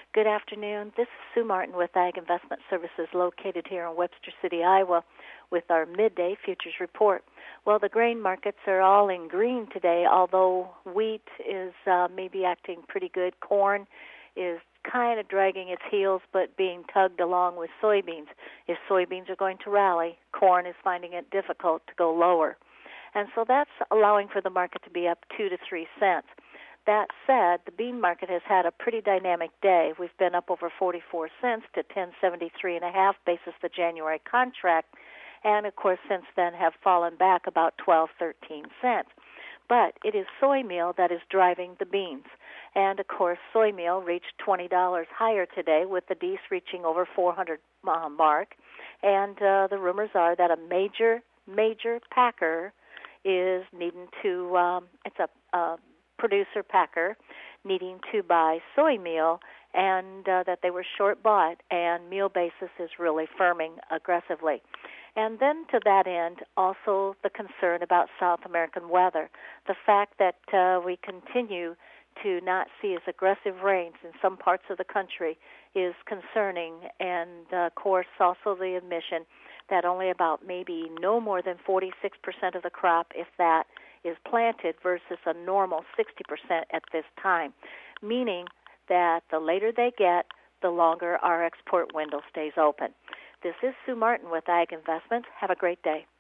Good afternoon. This is Sue Martin with Ag Investment Services located here in Webster City, Iowa, with our midday futures report. Well, the grain markets are all in green today, although wheat is maybe acting pretty good. Corn is kind of dragging its heels but being tugged along with soybeans. If soybeans are going to rally, corn is finding it difficult to go lower. And so that's allowing for the market to be up 2 to 3 cents. That said, the bean market has had a pretty dynamic day. We've been up over 44 cents to 10.73.5 basis the January contract, and of course since then have fallen back about 12, 13 cents. But it is soy meal that is driving the beans. And of course soy meal reached $20 higher today with the Dees reaching over 400 mark. And the rumors are that a major packer is needing to, it's a producer packer needing to buy soy meal, and that they were short bought, and meal basis is really firming aggressively. And then to that end, also the concern about South American weather. The fact that we continue to not see as aggressive rains in some parts of the country is concerning, and of course also the admission that only about maybe no more than 46% of the crop, if that, is planted versus a normal 60% at this time, meaning that the later they get, the longer our export window stays open. This is Sue Martin with Ag Investments. Have a great day.